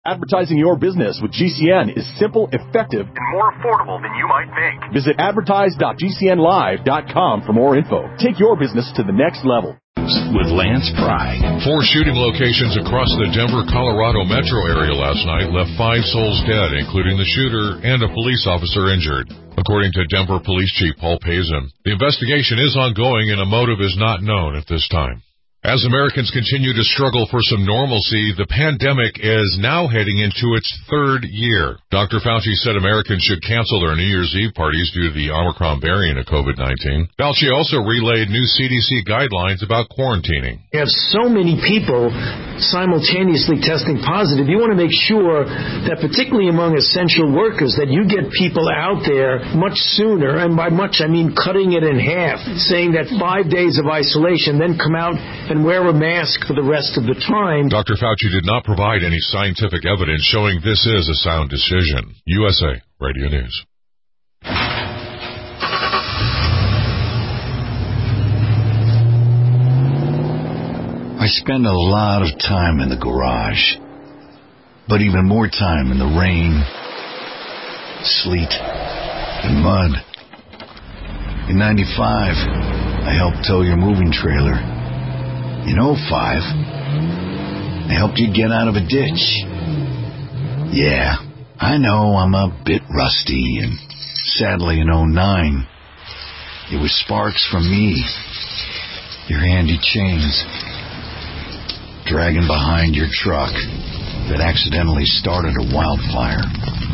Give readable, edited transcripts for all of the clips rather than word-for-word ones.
Advertising your business with GCN is simple, effective, and more affordable than you might think. Visit advertise.gcnlive.com for more info. Take your business to the next level. With Lance Pry. 4 shooting locations across the Denver, Colorado metro area last night left 5 souls dead, including the shooter and a police officer injured. According to Denver Police Chief Paul Pazin, the investigation is ongoing and a motive is not known at this time. As Americans continue to struggle for some normalcy, the pandemic is now heading into its 3rd year. Dr. Fauci said Americans should cancel their New Year's Eve parties due to the Omicron variant of COVID-19. Fauci also relayed new CDC guidelines about quarantining. You have so many people simultaneously testing positive. You want to make sure that, particularly among essential workers, that you get people out there much sooner, and by much I mean cutting it in half, saying that 5 days of isolation, then come out and wear a mask for the rest of the time. Dr. Fauci did not provide any scientific evidence showing this is a sound decision. USA Radio News. I spend a lot of time in the garage, but even more time in the rain, sleet, and mud. In 95, I helped tow your moving trailer. In 05, I helped you get out of a ditch. Yeah, I know I'm a bit rusty, and sadly in 09, it was sparks from me, your handy chains, dragging behind your truck that accidentally started a wildfire.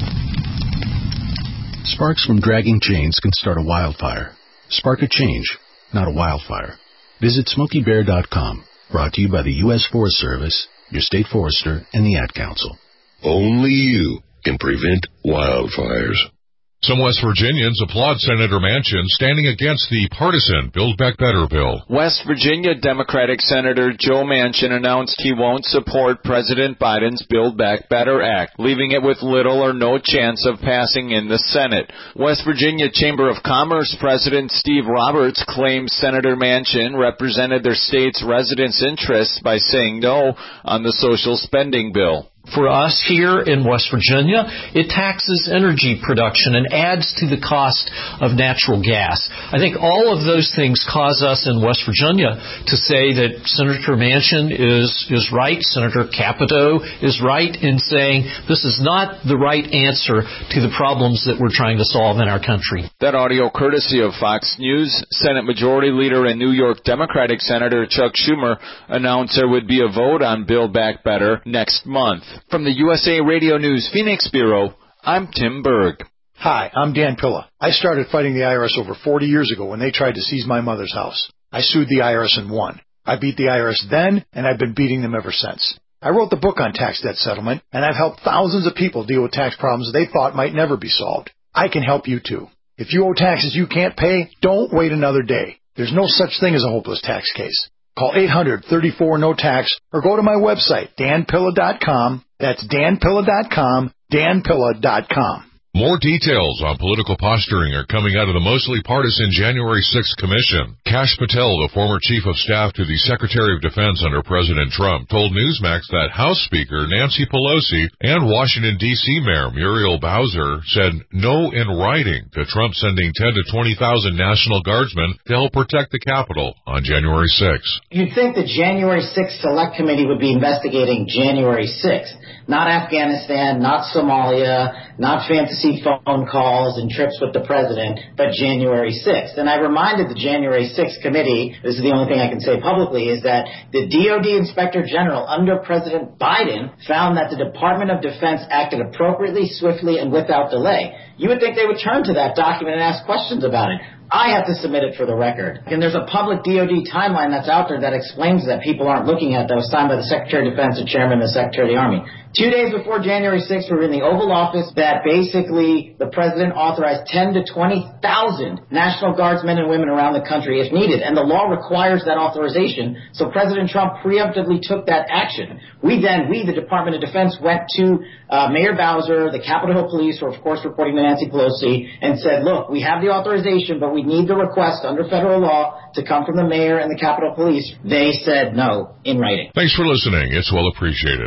Sparks from dragging chains can start a wildfire. Spark a change, not a wildfire. Visit SmokeyBear.com, brought to you by the U.S. Forest Service, your state forester, and the Ad Council. Only you can prevent wildfires. Some West Virginians applaud Senator Manchin standing against the partisan Build Back Better bill. West Virginia Democratic Senator Joe Manchin announced he won't support President Biden's Build Back Better Act, leaving it with little or no chance of passing in the Senate. West Virginia Chamber of Commerce President Steve Roberts claims Senator Manchin represented their state's residents' interests by saying no on the social spending bill. For us here in West Virginia, it taxes energy production and adds to the cost of natural gas. I think all of those things cause us in West Virginia to say that Senator Manchin is right, Senator Capito is right in saying this is not the right answer to the problems that we're trying to solve in our country. That audio courtesy of Fox News. Senate Majority Leader and New York Democratic Senator Chuck Schumer announced there would be a vote on Build Back Better next month. From the USA Radio News Phoenix Bureau, I'm Tim Berg. Hi, I'm Dan Pilla. I started fighting the IRS over 40 years ago when they tried to seize my mother's house. I sued the IRS and won. I beat the IRS then, and I've been beating them ever since. I wrote the book on tax debt settlement, and I've helped thousands of people deal with tax problems they thought might never be solved. I can help you too. If you owe taxes you can't pay, don't wait another day. There's no such thing as a hopeless tax case. Call 800-34-NO-TAX or go to my website, danpilla.com. That's danpilla.com, danpilla.com. More details on political posturing are coming out of the mostly partisan January 6th Commission. Kash Patel, the former chief of staff to the Secretary of Defense under President Trump, told Newsmax that House Speaker Nancy Pelosi and Washington, D.C. Mayor Muriel Bowser said no in writing to Trump sending 10 to 20,000 National Guardsmen to help protect the Capitol on January 6th. You'd think the January 6th Select Committee would be investigating January 6th, not Afghanistan, not Somalia, not fantasy phone calls and trips with the president, but January 6th. And I reminded the January 6th committee, this is the only thing I can say publicly, is that the DOD Inspector General under President Biden found that the Department of Defense acted appropriately, swiftly, and without delay. You would think they would turn to that document and ask questions about it. I have to submit it for the record. And there's a public DOD timeline that's out there that explains that people aren't looking at that was signed by the Secretary of Defense and Chairman of the Secretary of the Army. 2 days before January 6th, we were in the Oval Office that basically the president authorized 10 to 20,000 National Guardsmen and women around the country if needed. And the law requires that authorization. So President Trump preemptively took that action. We, the Department of Defense, went to Mayor Bowser, the Capitol Hill Police, who are of course reporting to Nancy Pelosi, and said, look, we have the authorization, but we need the request under federal law to come from the mayor and the Capitol Police. They said no in writing. Thanks for listening. It's well appreciated.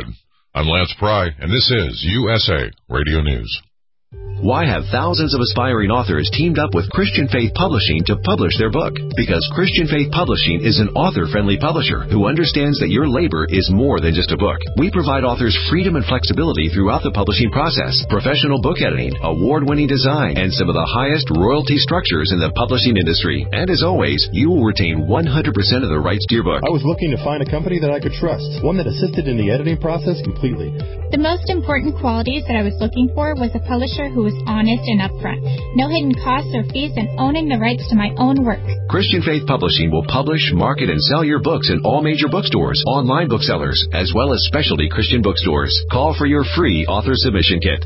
I'm Lance Pry, and this is USA Radio News. Why have thousands of aspiring authors teamed up with Christian Faith Publishing to publish their book? Because Christian Faith Publishing is an author-friendly publisher who understands that your labor is more than just a book. We provide authors freedom and flexibility throughout the publishing process, professional book editing, award-winning design, and some of the highest royalty structures in the publishing industry. And as always, you will retain 100% of the rights to your book. I was looking to find a company that I could trust, one that assisted in the editing process completely. The most important qualities that I was looking for was a publisher who was honest and upfront. No hidden costs or fees, and owning the rights to my own work. Christian Faith Publishing will publish, market, and sell your books in all major bookstores, online booksellers, as well as specialty Christian bookstores. Call for your free author submission kit.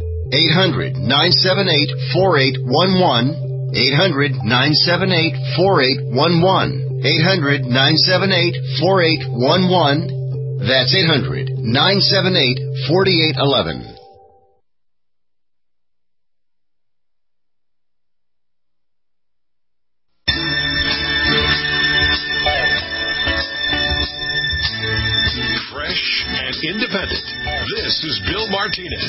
800-978-4811. 800-978-4811. 800-978-4811. That's 800-978-4811. Independent. This is Bill Martinez.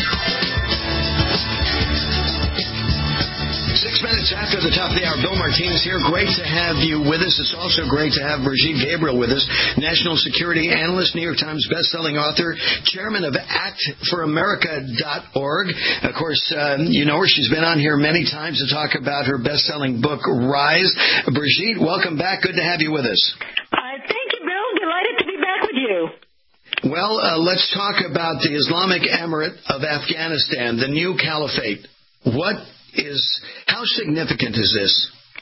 6 minutes after the top of the hour, Bill Martinez here. Great to have you with us. It's also great to have Brigitte Gabriel with us, national security analyst, New York Times bestselling author, chairman of ActForAmerica.org. Of course, you know her. She's been on here many times to talk about her bestselling book, Rise. Brigitte, welcome back. Good to have you with us. Thank you, Bill. Delighted to be back with you. Well, let's talk about the Islamic Emirate of Afghanistan, the new caliphate. How significant is this?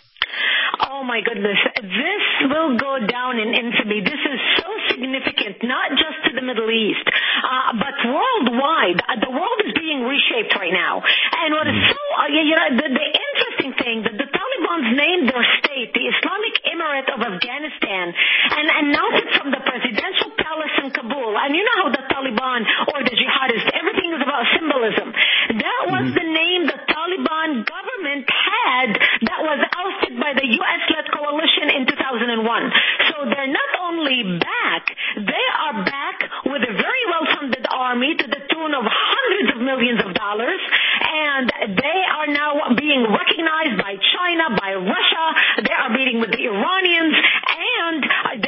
Oh, my goodness. This will go down in infamy. This is so significant, not just to the Middle East, but worldwide. The world is being reshaped right now. And what is so, the interesting thing, that the Taliban's named their state, the Islamic Emirate of Afghanistan, and announced it from the presidential palace in Kabul. And you know how the Taliban or the jihadists, everything is about symbolism. That was the name the Taliban government had that was ousted by the U.S.-led coalition in 2001. So they're not only back, they are back with a very well-funded army to the tune of hundreds of millions of dollars, and they are now being recognized by China, by Russia. They are meeting with the Iranians, and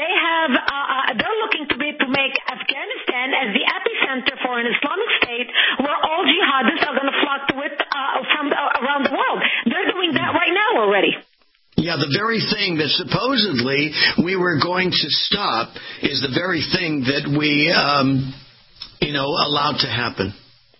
they're looking to make Afghanistan as the epicenter for an Islamic state where all jihadists are going to flock to it from around the world. They're doing that right now already. Yeah, the very thing that supposedly we were going to stop is the very thing that we, allowed to happen.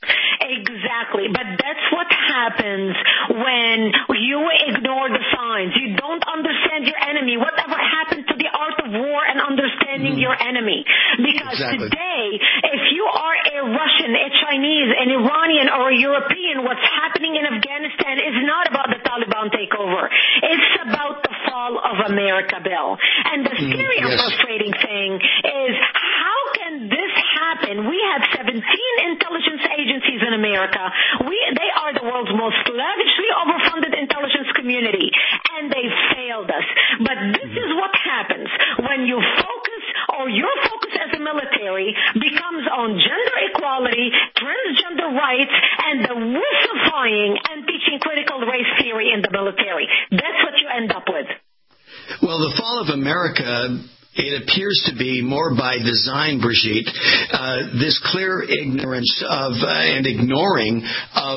Exactly. But that's what happens when you ignore the signs. You don't understand your enemy. Whatever happened to the art of war and understanding your enemy? Because today, if you are a Russian, a Chinese, an Iranian, or a European, what's happening in Afghanistan is not about the Taliban takeover. It's about the fall of America, Bill. And the scary and frustrating thing is, how can this happen? We have 17 intelligence agencies in America. They are the world's most lavishly overfunded intelligence community, and they failed us. But this is what happens when you focus, or your focus as a military becomes on gender equality, transgender rights, and the wussifying and teaching critical race theory in the military. That's what you end up with. Well, the fall of America, it appears to be more by design, Brigitte, this clear ignorance of and ignoring of,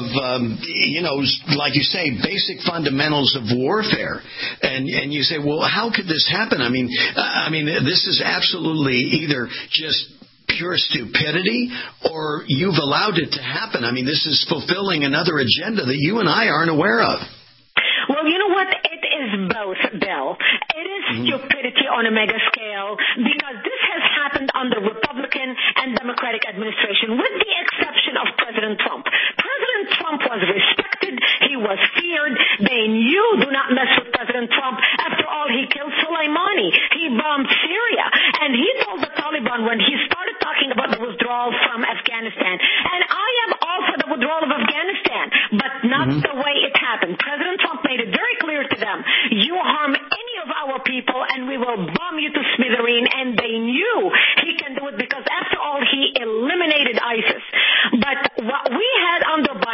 like you say, basic fundamentals of warfare. And you say, well, how could this happen? I mean, this is absolutely either just pure stupidity or you've allowed it to happen. I mean, this is fulfilling another agenda that you and I aren't aware of. Well, you know what? It is both, Bill. It is stupidity on a mega scale because this has happened under Republican and Democratic administration with the exception of President Trump. President Trump was respected. He was feared. They knew, do not mess with President Trump. After all, he killed Soleimani. He bombed Syria. And he told the Taliban when he started talking about the withdrawal from Afghanistan, and I am all for the withdrawal of Afghanistan, but not the way it happened. President Trump made it very clear to them, you harm any of our people and we will bomb you to smithereen, and they knew he can do it because after all he eliminated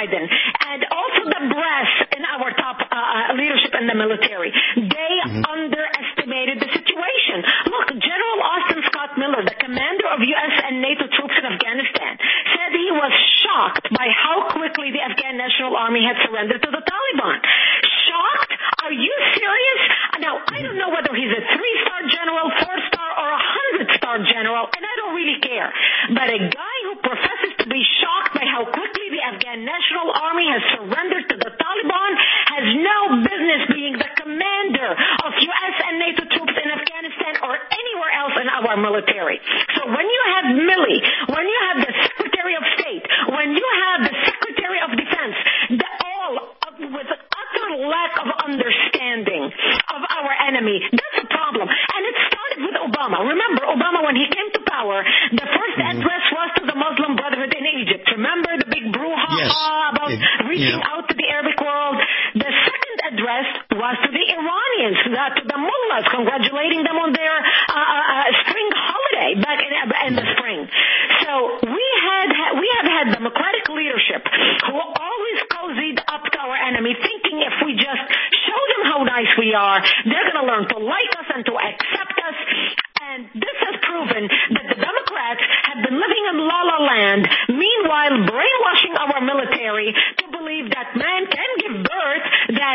Biden and also the brass in our top leadership in the military, they underestimated the situation. Look, General Austin Scott Miller, the commander of U.S. and NATO troops in Afghanistan, said he was shocked by how quickly the Afghan National Army had surrendered to the Taliban. Shocked? Are you serious? Now, I don't know whether he's a 3-star general, 4-star, or a 100-star general, and I don't really care. But a guy who professes to be shocked by how quickly the Afghan National Army has surrendered to the Taliban has no business being the commander of U.S. and NATO troops in Afghanistan or anywhere else in our military. So when you have Milley, when you have the Secretary of State, when you have the Secretary of Defense, all with utter lack of understanding of our enemy, that's a problem. And it started with Obama. Remember, Obama, when he came to power, the first address was to the Muslim Brotherhood in Egypt. Remember the big brouhaha about reaching out to the Arabic world? The second address was to the Iranians, to the mullahs, congratulating them on their spring holiday back in the spring. So we have had democratic leadership who always cozied up to our enemy, thinking if we just show them how nice we are, they're going to learn to like us and to accept us. And this has proven that the Democrats have been living in la-la land, meanwhile brainwashing our military to believe that man can give birth, that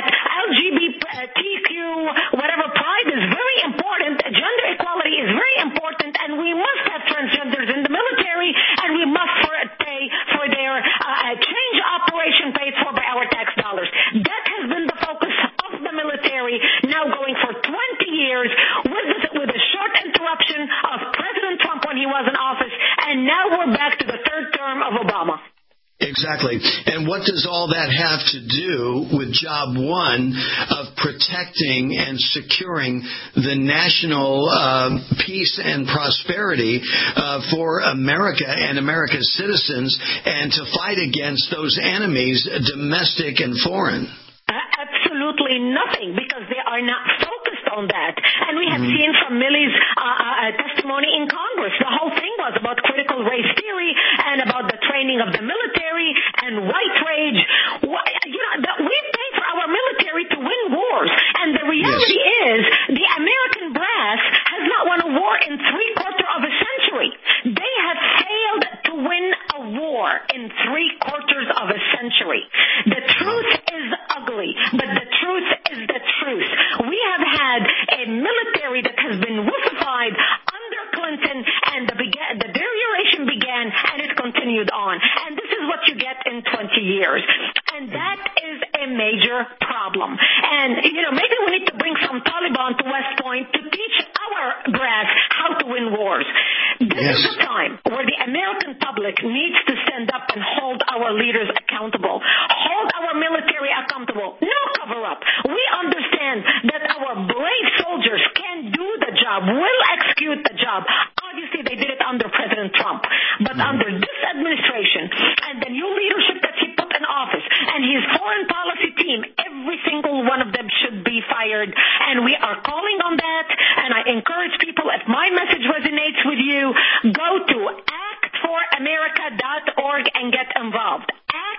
LGBTQ, whatever pride is very important, gender equality is very important, and we must have transgenders in the military, and we must pay for their change operation paid for by our tax dollars. That has been the focus of the military now going for 20 years with a short interruption of President Trump when he was in office, and now we're back to the third term of Obama. Exactly. And what does all that have to do with job one of protecting and securing the national peace and prosperity for America and America's citizens, and to fight against those enemies, domestic and foreign? Absolutely nothing, because they are not focused on that. And we have seen from Milley's testimony in Congress, the whole thing was about critical race theory and about the training of the military and white rage. We pay for our military to win wars. And the reality is the American brass has not won a war in 3/4 of a century. They have failed to win a war in 3/4 of a century. The truth is ugly, but the truth is the truth. We have had a military that has been wussified under Clinton, and the deterioration began, and it continued on. And this is what you get in 20 years. And that is a major problem. And, maybe we need to bring some Taliban to West Point to teach our brass how to win wars. This is the time where the American public needs to stand up and hold our leaders accountable, hold our military accountable. No cover-up. We understand that our brave soldiers can do the job, will execute the job. Obviously, they did it under President Trump. But under this administration and the new leadership that he put in office and his foreign policy team, every single one of them should be fired. And we are calling on that. And I encourage people, if my message resonates with you, go to actforamerica.org and get involved.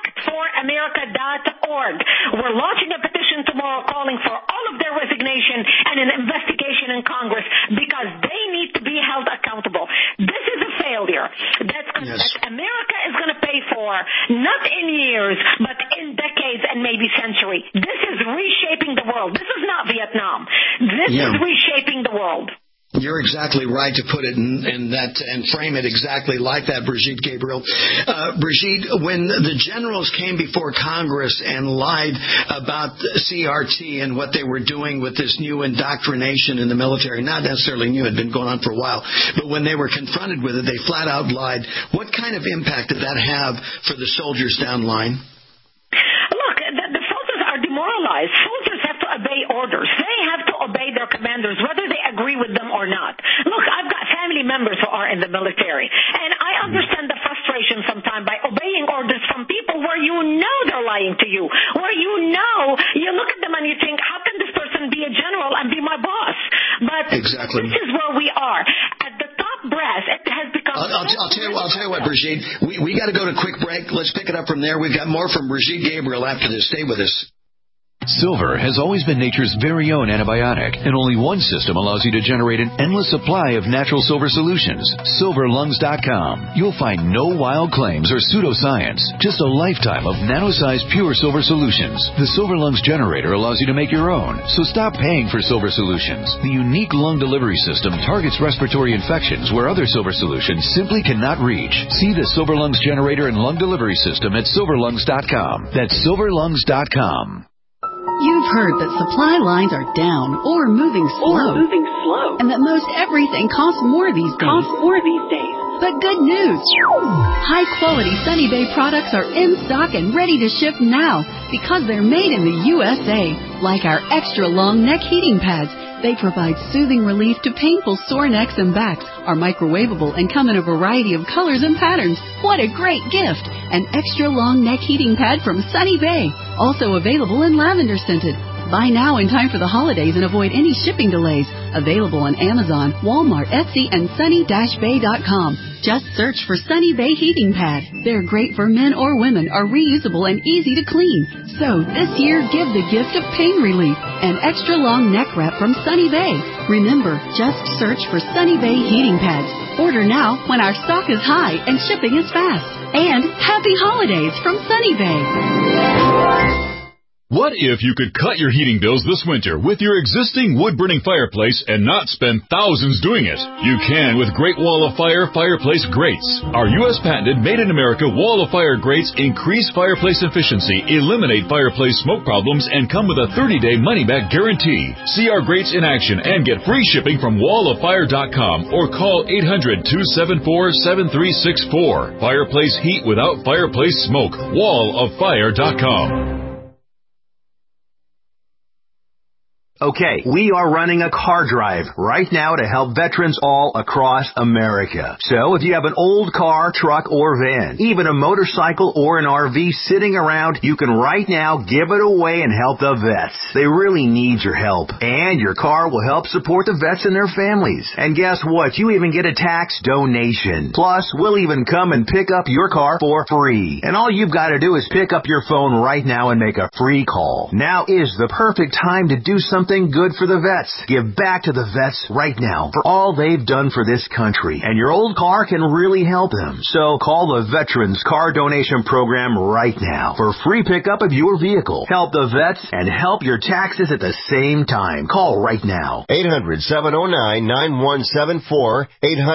actforamerica.org. We're launching a petition tomorrow calling for all of their resignation and an investigation in Congress, because they need to be held accountable. This is a failure that America is going to pay for, not in years, but in decades and maybe centuries. This is reshaping the world. This is not Vietnam. This is reshaping the world. You're exactly right to put it in that and frame it exactly like that, Brigitte Gabriel. Brigitte, when the generals came before Congress and lied about CRT and what they were doing with this new indoctrination in the military, not necessarily new, it had been going on for a while, but when they were confronted with it, they flat out lied. What kind of impact did that have for the soldiers down the line? Look, the soldiers are demoralized. Soldiers have to obey orders. They have to obey their commanders, whether they agree with them or not. Look, I've got family members who are in the military, and I understand the frustration sometimes by obeying orders from people where you know they're lying to you, where you look at them and you think, how can this person be a general and be my boss? But this is where we are. At the top brass. It has become... I'll tell you what, Brigitte. We got to go to a quick break. Let's pick it up from there. We've got more from Brigitte Gabriel after this. Stay with us. Silver has always been nature's very own antibiotic, and only one system allows you to generate an endless supply of natural silver solutions. SilverLungs.com. You'll find no wild claims or pseudoscience, just a lifetime of nano-sized pure silver solutions. The Silver Lungs generator allows you to make your own, so stop paying for silver solutions. The unique lung delivery system targets respiratory infections where other silver solutions simply cannot reach. See the Silver Lungs generator and lung delivery system at SilverLungs.com. That's SilverLungs.com. You've heard that supply lines are down or moving slow. And that most everything costs more these days. But good news! High-quality Sunny Bay products are in stock and ready to ship now because they're made in the USA. Like our extra-long neck heating pads. They provide soothing relief to painful sore necks and backs, are microwavable, and come in a variety of colors and patterns. What a great gift! An extra-long neck heating pad from Sunny Bay. Also available in lavender scented. Buy now in time for the holidays and avoid any shipping delays. Available on Amazon, Walmart, Etsy, and sunny-bay.com. Just search for Sunny Bay Heating Pad. They're great for men or women, are reusable and easy to clean. So this year, give the gift of pain relief. An extra long neck wrap from Sunny Bay. Remember, just search for Sunny Bay Heating Pads. Order now when our stock is high and shipping is fast. And happy holidays from Sunny Bay. What if you could cut your heating bills this winter with your existing wood-burning fireplace and not spend thousands doing it? You can with Great Wall of Fire fireplace grates. Our U.S.-patented made-in-America Wall of Fire grates increase fireplace efficiency, eliminate fireplace smoke problems, and come with a 30-day money-back guarantee. See our grates in action and get free shipping from walloffire.com or call 800-274-7364. Fireplace heat without fireplace smoke. walloffire.com. Okay, we are running a car drive right now to help veterans all across America. So if you have an old car, truck, or van, even a motorcycle or an RV sitting around, you can right now give it away and help the vets. They really need your help. And your car will help support the vets and their families. And guess what? You even get a tax donation. Plus, we'll even come and pick up your car for free. And all you've got to do is pick up your phone right now and make a free call. Now is the perfect time to do something good for the vets. Give back to the vets right now for all they've done for this country. And your old car can really help them. So call the Veterans Car Donation Program right now for free pickup of your vehicle. Help the vets and help your taxes at the same time. Call right now. 800-709-9174.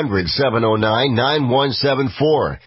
800-709-9174.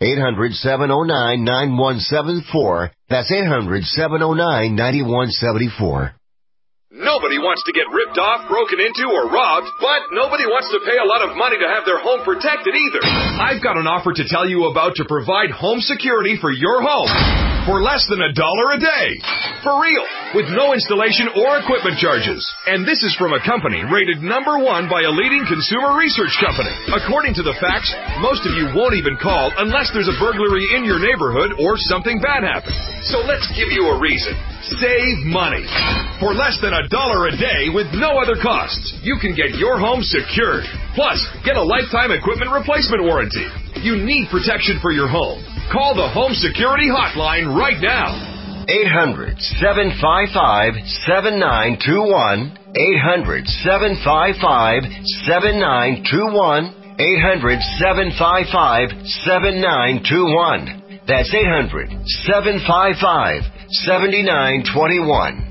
800-709-9174. That's 800-709-9174. Nobody wants to get ripped off, broken into, or robbed, but nobody wants to pay a lot of money to have their home protected either. I've got an offer to tell you about to provide home security for your home for less than $1 a day. For real, with no installation or equipment charges. And this is from a company rated #1 by a leading consumer research company. According to the facts, most of you won't even call unless there's a burglary in your neighborhood or something bad happens. So let's give you a reason. Save money. For less than $1 a day with no other costs, you can get your home secured. Plus, get a lifetime equipment replacement warranty. You need protection for your home. Call the Home Security Hotline right now. 800-755-7921. 800-755-7921. 800-755-7921. That's 800-755-7921.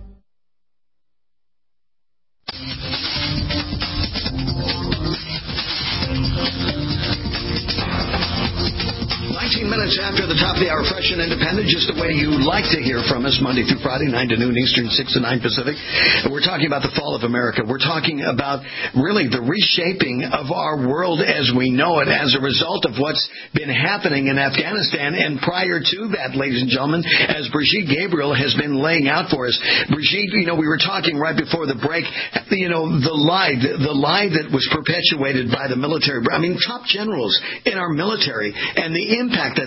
Minutes after the top of the hour, fresh and independent, just the way you like to hear from us, Monday through Friday, 9 to noon Eastern, 6 to 9 Pacific. And we're talking about the fall of America. We're talking about really the reshaping of our world as we know it as a result of what's been happening in Afghanistan. And prior to that, ladies and gentlemen, as Brigitte Gabriel has been laying out for us, Brigitte, we were talking right before the break, the lie that was perpetuated by the military, top generals in our military, and the impact that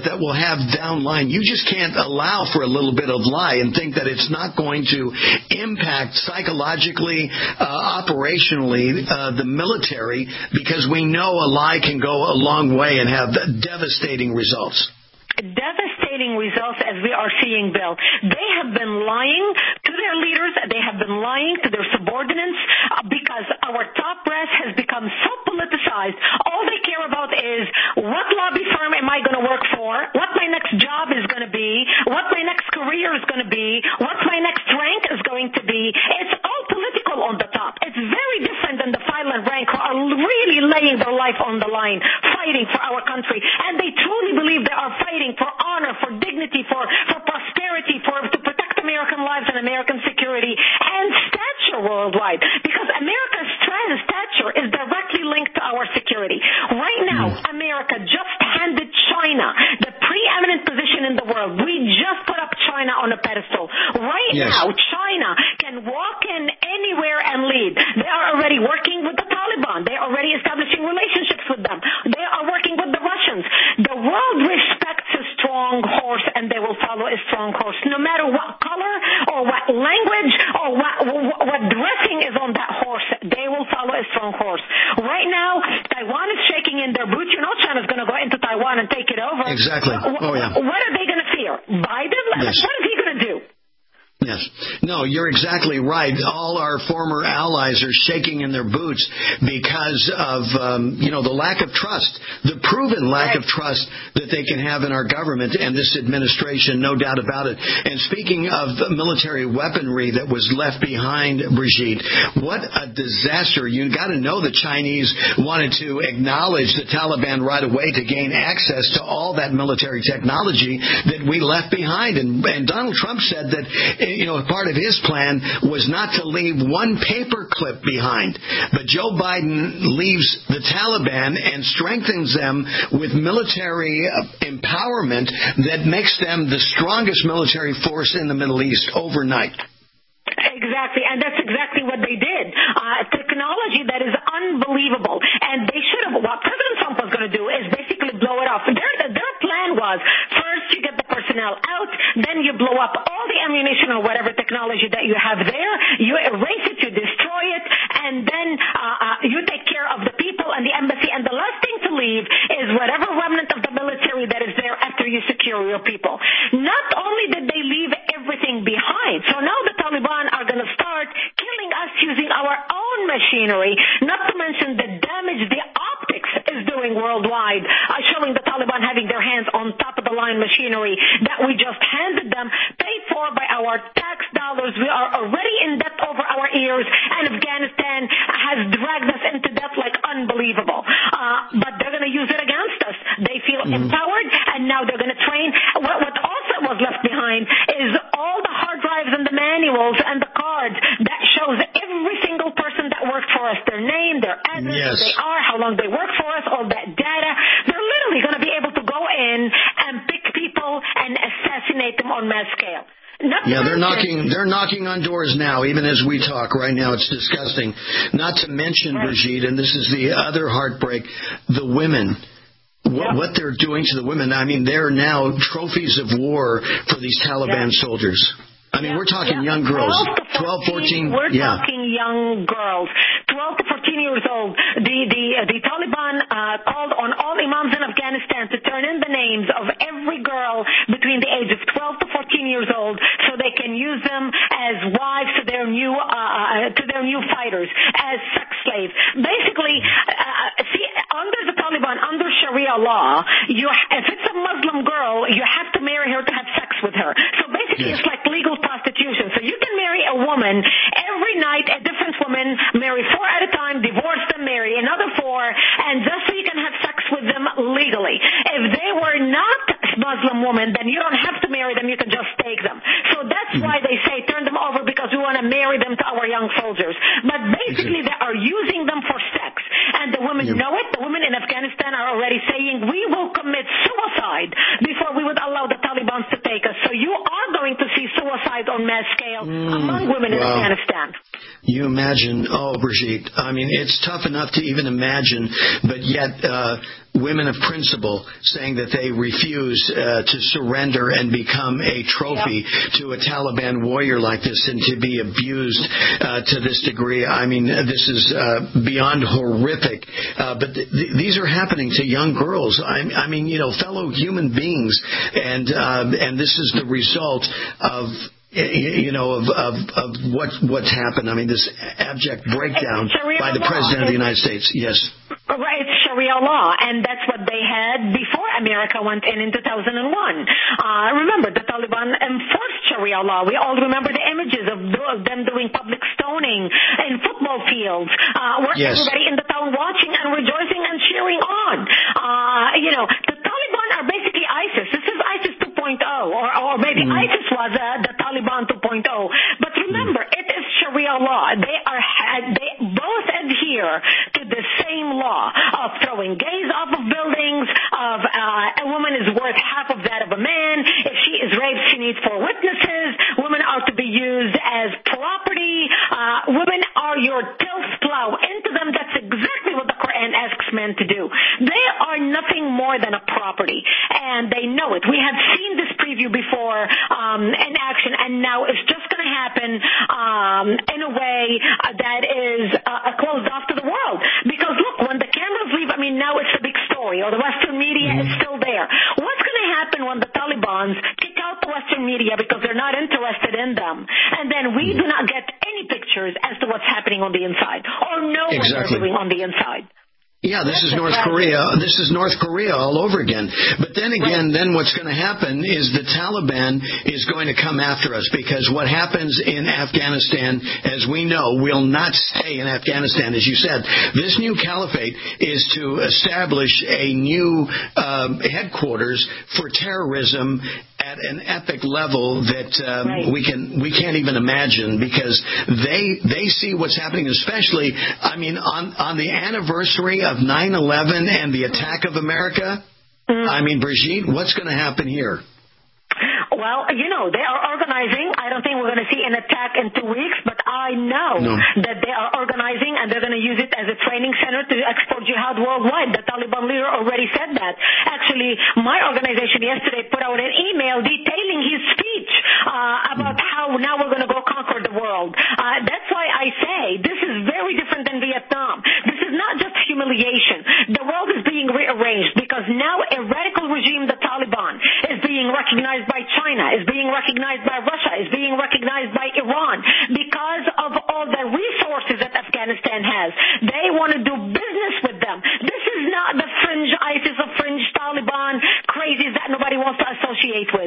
that will have downline. You just can't allow for a little bit of lie and think that it's not going to impact psychologically, operationally, the military, because we know a lie can go a long way and have devastating results. Devastating results, as we are seeing, Bill. They have been lying to their leaders. They have been lying to their subordinates because our top brass has become so politicized. All they care about is what lobby firm am I going to work for, what my next job is going to be, what my next career is going to be, what my next rank is going to be. It's all political on the top. It's very different than the silent rank who are really laying their life on the line, fighting for our country. And they truly believe they are fighting for honor, for dignity, for prosperity, to protect American lives and American security and stature worldwide. Because America's stature is directly linked to our security. Right now, America just handed China the preeminent position in the world. We just put up China on a pedestal. Right now, China can walk in anywhere and lead. They are already working with the Taliban. They are already establishing relationships with them. They are working with the Russians. The world respects a strong horse, and they will follow a strong horse. No matter what color or what language or what dressing is on that horse, they will follow a strong horse. Right now, Taiwan is shaking in their boots. You know China's going to go into Taiwan and take it over. Exactly. What are they going to fear? Biden? Yes. What is he going to do? Yes. No, you're exactly right. All our former allies are shaking in their boots because of, the lack of trust, the proven lack of trust that they can have in our government and this administration, no doubt about it. And speaking of military weaponry that was left behind, Brigitte, what a disaster. You got to know the Chinese wanted to acknowledge the Taliban right away to gain access to all that military technology that we left behind. And Donald Trump said that part of his plan was not to leave one paper clip behind. But Joe Biden leaves the Taliban and strengthens them with military empowerment that makes them the strongest military force in the Middle East overnight. Exactly, and that's exactly what they did. Technology that is unbelievable. And they should have, what President Trump was going to do is basically blow it off. Their plan was, first you get the personnel out, then you blow up all the ammunition or whatever technology that you have there, you erase it, you destroy it, and then you take care of the people and the embassy. And the last thing to leave is whatever remnant of the military that is there after you secure your people. Not only did they leave everything behind, so now the Taliban are going to start killing us using our own machinery, not to mention the damage the optics is doing worldwide, showing the Taliban having their hands on top-of-the-line machinery that we just handed them, paid for by our tax dollars. We are already in debt over our ears, and Afghanistan has dragged us into debt like unbelievable. But they're going to use it against us. They feel empowered, and now they're going to train. What also was left behind is all the hard drives and the manuals and the cards that shows every single person that worked for us, their name, their address, who they are, how long they work for us, all that data. They're literally going to be able to go in and pick people and assassinate them on mass scale. They're knocking on doors now, even as we talk right now. It's disgusting. Not to mention, Brigitte, and this is the other heartbreak, the women. What they're doing to the women. I mean, they're now trophies of war for these Taliban soldiers. I mean, we're talking young girls, 12, 14. We're talking young girls, 12 to 14 years old. The Taliban called on all imams in Afghanistan to turn in the names of every girl between the ages of 12 to 14 years old, so they can use them as wives to their new fighters, as sex slaves. Basically, under the Taliban, under Sharia law, if it's a Muslim girl, you have to marry her to have sex with her. So basically, it's like legal prostitution. So you can marry a woman every night, a different woman, marry 4 at a time, divorce them, marry another 4, and just so you can have sex with them legally. If they were not Muslim women, then you don't have to marry them, you can just take them. So that's why they say turn them over, because we want to marry them to our young soldiers. But basically they are using them for sex. And the women know it. The women in Afghanistan are already saying we will commit suicide before we would allow the Taliban to take us. So you are going to see suicide on mass scale among women in Afghanistan. You imagine, Brigitte, I mean, it's tough enough to even imagine, but yet women of principle saying that they refuse to surrender and become a trophy to a Taliban warrior like this and to be abused to this degree. I mean, this is beyond horrific. But these are happening to young girls. I mean, fellow human beings, and this is the result of what's happened. I mean, this abject breakdown by the President of the United States. Yes. Right, it's Sharia law, and that's what they had before America went in 2001. Remember, the Taliban enforced Sharia law. We all remember the images of them doing public stoning in football fields, where everybody in the town watching and rejoicing and cheering on. The Taliban are basically ISIS. This is ISIS 2.0, or maybe ISIS was the Taliban 2.0. But remember, it is Sharia law. They both adhere to the same law of throwing gays off of buildings, of a woman is worth half of that of a man. If she is raped, she needs 4 witnesses. Women are to be used as property. Women are your tilth plow into them. That's exactly what the Quran asks men to do. They are nothing more than a property, and they know it. We have seen this preview before in action, and now it's just going to happen in a way that is closed off to the world. Because look, when the cameras leave, I mean, now it's a big story, or the Western media is still there. What's going to happen when the Taliban kick out the Western media because they're not interested in them, and then we do not get any pictures as to what's happening on the inside, or know what they're doing on the inside? Yeah, this is North Korea. This is North Korea all over again. But then again, then what's going to happen is the Taliban is going to come after us, because what happens in Afghanistan, as we know, will not stay in Afghanistan. As you said, this new caliphate is to establish a new headquarters for terrorism at an epic level that we can't even imagine, because they see what's happening, especially, I mean, on the anniversary of 9/11 and the attack of America. I mean, Brigitte, what's going to happen here? Well, they are organizing. I don't think we're going to see an attack in 2 weeks, but I know that they are organizing, and they're going to use it as a training center to export jihad worldwide. The Taliban leader already said that. Actually, my organization yesterday put out an email detailing his speech about how now we're going to go conquer the world. That's why I say this is very different than Vietnam. This is not just humiliation. The world is being rearranged, because now a radical regime, the Taliban, is being recognized by China, is being recognized by Russia, is being recognized by Iran, because of all the resources that Afghanistan has. They want to do business with them. This is not the fringe ISIS or fringe Taliban crazies that nobody wants to associate with.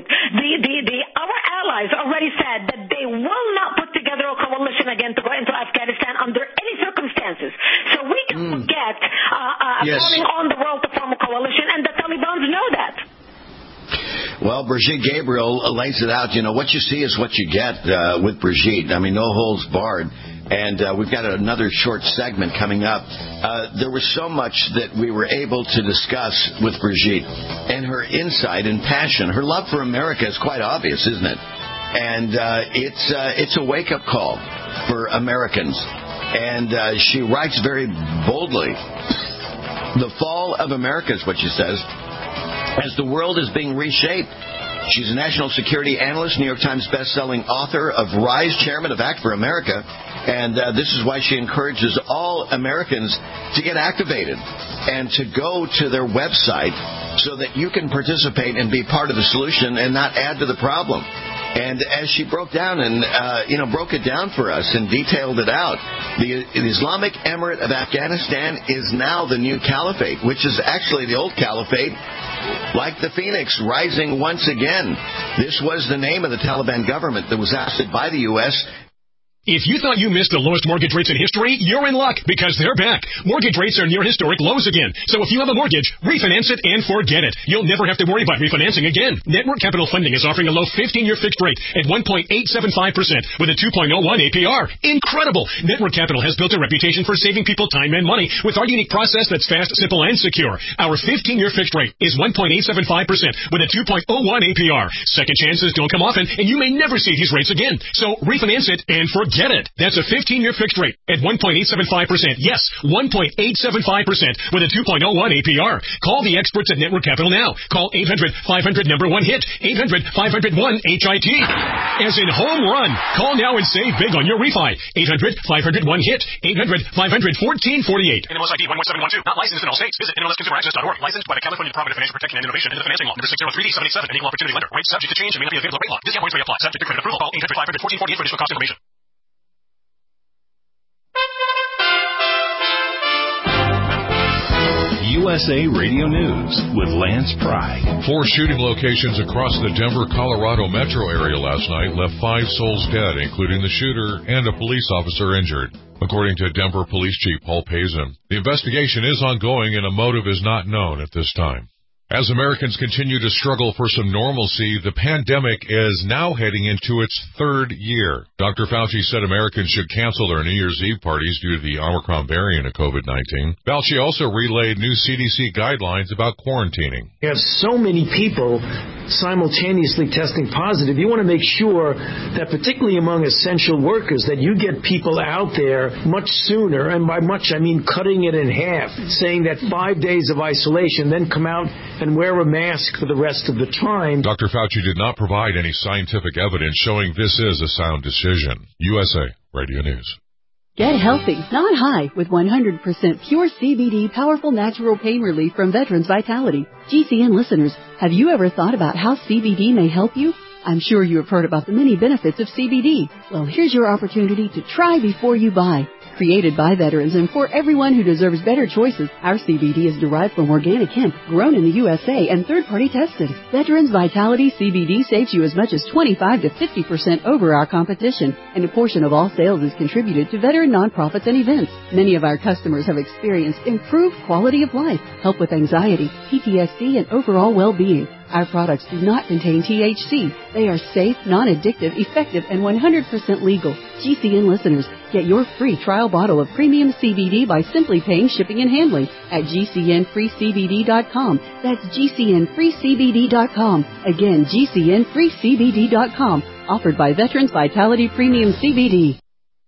Our allies already said that they will not put together a coalition again to go into Afghanistan under any circumstances. So we can forget calling on the world to form a coalition, and the Taliban know that. Well, Brigitte Gabriel lays it out. What you see is what you get with Brigitte. I mean, no holds barred. And we've got another short segment coming up. There was so much that we were able to discuss with Brigitte, and her insight and passion. Her love for America is quite obvious, isn't it? And it's a wake-up call for Americans. And she writes very boldly. The fall of America is what she says, as the world is being reshaped. She's a national security analyst, New York Times best-selling author of Rise, chairman of Act for America. And this is why she encourages all Americans to get activated and to go to their website so that you can participate and be part of the solution and not add to the problem. And as she broke down and, broke it down for us and detailed it out, the Islamic Emirate of Afghanistan is now the new caliphate, which is actually the old caliphate, like the phoenix, rising once again. This was the name of the Taliban government that was ousted by the U.S. If you thought you missed the lowest mortgage rates in history, you're in luck, because they're back. Mortgage rates are near historic lows again. So if you have a mortgage, refinance it and forget it. You'll never have to worry about refinancing again. Network Capital Funding is offering a low 15-year fixed rate at 1.875% with a 2.01 APR. Incredible! Network Capital has built a reputation for saving people time and money with our unique process that's fast, simple, and secure. Our 15-year fixed rate is 1.875% with a 2.01 APR. Second chances don't come often, and you may never see these rates again. So refinance it and forget forget it. That's a 15-year fixed rate at 1.875%. Yes, 1.875% with a 2.01 APR. Call the experts at Network Capital now. Call 800-500-1HIT. 800-500-1HIT. As in home run. Call now and save big on your refi. 800-500-1HIT. 800-500-1448. NMLS ID 11712. Not licensed in all states. Visit NMLSconsumeraccess.org. Licensed by the California Department of Financial Protection and Innovation into the financing law. Number 603D77. An equal opportunity lender. Rates subject to change and may not be available at rate lock. Discount points may apply. Subject to credit approval. Call 800-500-1448 for additional cost information. USA Radio News with Lance Pry. 4 shooting locations across the Denver, Colorado metro area last night left 5 souls dead, including the shooter and a police officer injured. According to Denver Police Chief Paul Pazin, the investigation is ongoing and a motive is not known at this time. As Americans continue to struggle for some normalcy, the pandemic is now heading into its 3rd year. Dr. Fauci said Americans should cancel their New Year's Eve parties due to the Omicron variant of COVID-19. Fauci also relayed new CDC guidelines about quarantining. You have so many people simultaneously testing positive. You want to make sure that, particularly among essential workers, that you get people out there much sooner, and by much I mean cutting it in half, saying that 5 days of isolation, then come out and wear a mask for the rest of the time. Dr. Fauci did not provide any scientific evidence showing this is a sound decision. USA Radio News. Get healthy, not high, with 100% pure CBD powerful natural pain relief from Veterans Vitality. GCN listeners, have you ever thought about how CBD may help you? I'm sure you have heard about the many benefits of CBD. Well, here's your opportunity to try before you buy. Created by veterans and for everyone who deserves better choices, our CBD is derived from organic hemp, grown in the USA and third-party tested. Veterans Vitality CBD saves you as much as 25 to 50% over our competition, and a portion of all sales is contributed to veteran nonprofits and events. Many of our customers have experienced improved quality of life, help with anxiety, PTSD, and overall well-being. Our products do not contain THC. They are safe, non-addictive, effective, and 100% legal. GCN listeners, get your free trial bottle of premium CBD by simply paying shipping and handling at GCNFreeCBD.com. That's GCNFreeCBD.com. Again, GCNFreeCBD.com. Offered by Veterans Vitality Premium CBD.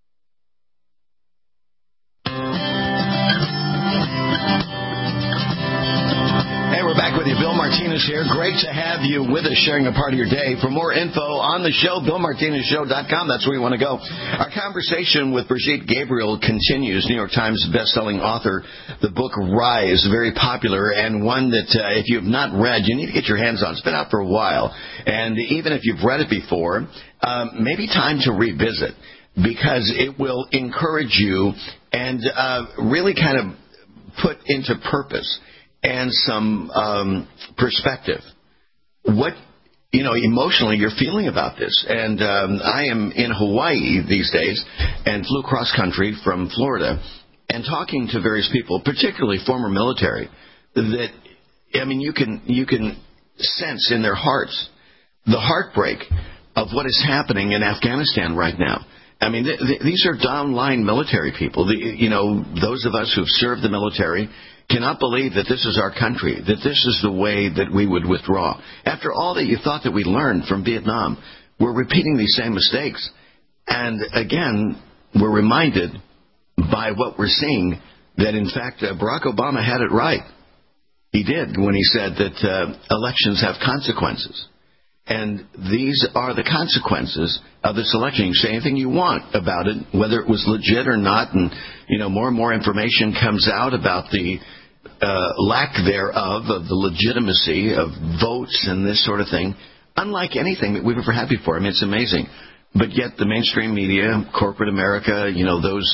Back with you, Bill Martinez here. Great to have you with us, sharing a part of your day. For more info on the show, BillMartinezShow.com. That's where you want to go. Our conversation with Brigitte Gabriel continues. New York Times bestselling author. The book Rise, very popular, and one that if you have not read, you need to get your hands on. It's been out for a while, and even if you've read it before, maybe time to revisit, because it will encourage you and really kind of put into purpose and some perspective what, emotionally you're feeling about this. And I am in Hawaii these days and flew cross country from Florida and talking to various people, particularly former military, that, you can sense in their hearts the heartbreak of what is happening in Afghanistan right now. These are downline military people. Those of us who've served the military cannot believe that this is our country, that this is the way that we would withdraw. After all that you thought that we learned from Vietnam, we're repeating these same mistakes. And again, we're reminded by what we're seeing that, in fact, Barack Obama had it right. He did when he said that elections have consequences. And these are the consequences of this election. You can say anything you want about it, whether it was legit or not, and more and more information comes out about the lack thereof of the legitimacy of votes and this sort of thing, unlike anything that we've ever had before. It's amazing. But yet the mainstream media, corporate America, those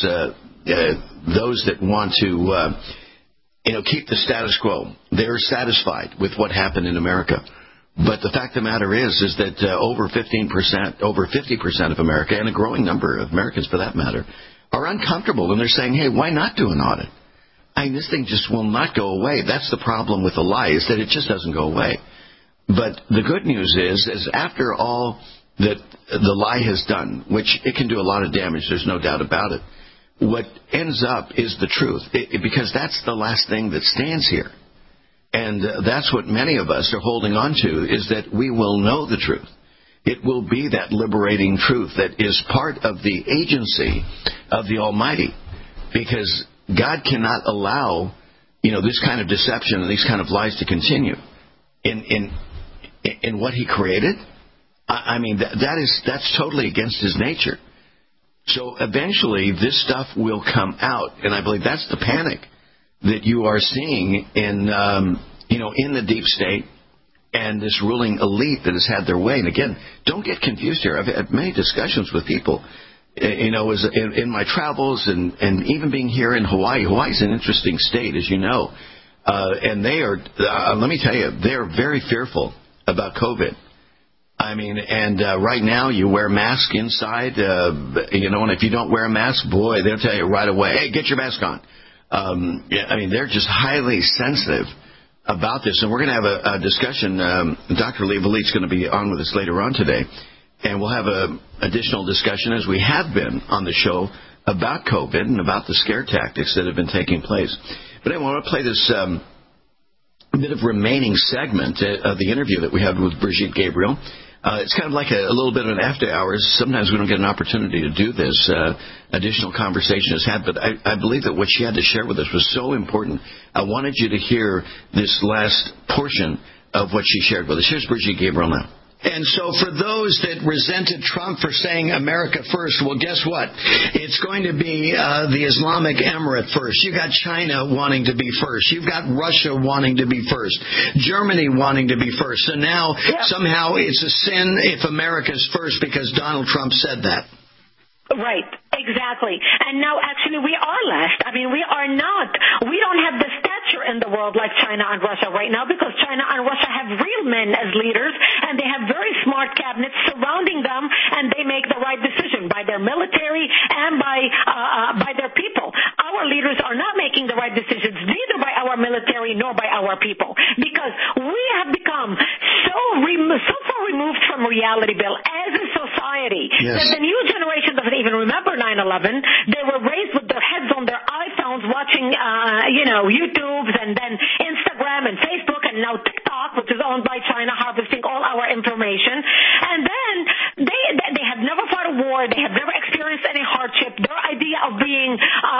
that want to keep the status quo, they're satisfied with what happened in America. But the fact of the matter is that over 50% of America, and a growing number of Americans for that matter, are uncomfortable. And they're saying, hey, why not do an audit? This thing just will not go away. That's the problem with the lie, is that it just doesn't go away. But the good news is after all that the lie has done, which it can do a lot of damage, there's no doubt about it, what ends up is the truth, because that's the last thing that stands here. And that's what many of us are holding on to, is that we will know the truth. it will be that liberating truth that is part of the agency of the Almighty, because God cannot allow, this kind of deception and these kind of lies to continue in what He created. I mean, that's totally against His nature. So eventually, this stuff will come out, and I believe that's the panic that you are seeing in the deep state and this ruling elite that has had their way. And again, don't get confused here. I've had many discussions with people, as in my travels and even being here in Hawaii. Hawaii's an interesting state, as you know, and they are. Let me tell you, they are very fearful about COVID. I mean, and right now you wear a mask inside, and if you don't wear a mask, boy, they'll tell you right away, hey, get your mask on. I mean, they're just highly sensitive about this. And we're going to have a discussion. Dr. Lee Valit's going to be on with us later on today. And we'll have an additional discussion, as we have been on the show, about COVID and about the scare tactics that have been taking place. But I want to play this bit of remaining segment of the interview that we had with Brigitte Gabriel. It's kind of like a little bit of an after hours. Sometimes we don't get an opportunity to do this. Additional conversation is had, but I believe that what she had to share with us was so important. I wanted you to hear this last portion of what she shared with us. Here's Brigitte Gabriel now. And so for those that resented Trump for saying America first, well, guess what? It's going to be the Islamic Emirate first. You've got China wanting to be first. You've got Russia wanting to be first. Germany wanting to be first. So now somehow it's a sin if America's first because Donald Trump said that. Right, exactly. And now actually we are last. I mean, we are not. We don't have the stature in the world like China and Russia right now, because China and Russia have real men as leaders, and they have very smart cabinets surrounding them, and they make the right decision by their military and by their people. Our leaders are not making the right decisions, neither by our military nor by our people, because we have become so far removed from reality, Bill, as a society, that the new generation doesn't even remember 9/11. They were raised with their heads on their iPhones watching, YouTubes and then Instagram and Facebook and now TikTok, which is owned by China, harvesting all our information. And then they have never fought a war. They have never experienced any hardship. Their idea of being,